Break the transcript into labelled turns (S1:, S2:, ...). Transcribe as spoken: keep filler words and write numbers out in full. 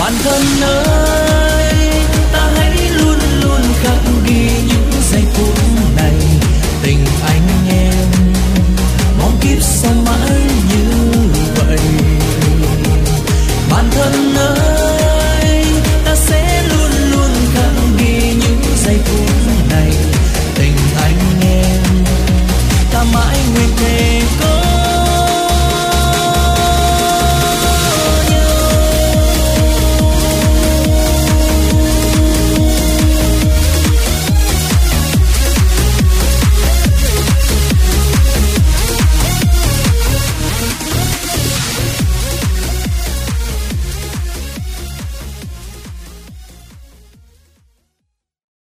S1: Bạn thân ơi, ta hãy luôn luôn khắc ghi những giây phút